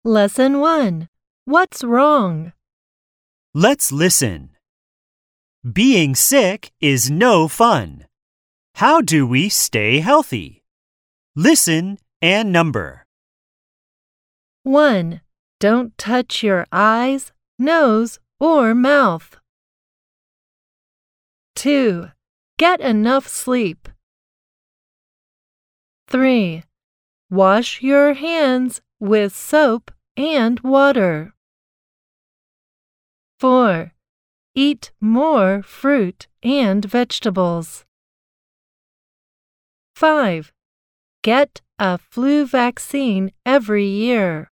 Lesson 1. What's wrong? Let's listen. Being sick is no fun. How do we stay healthy? Listen and number. 1. Don't touch your eyes, nose, or mouth. 2. Get enough sleep. 3. Wash your hands with soap and water. 4. Eat more fruit and vegetables. 5. Get a flu vaccine every year.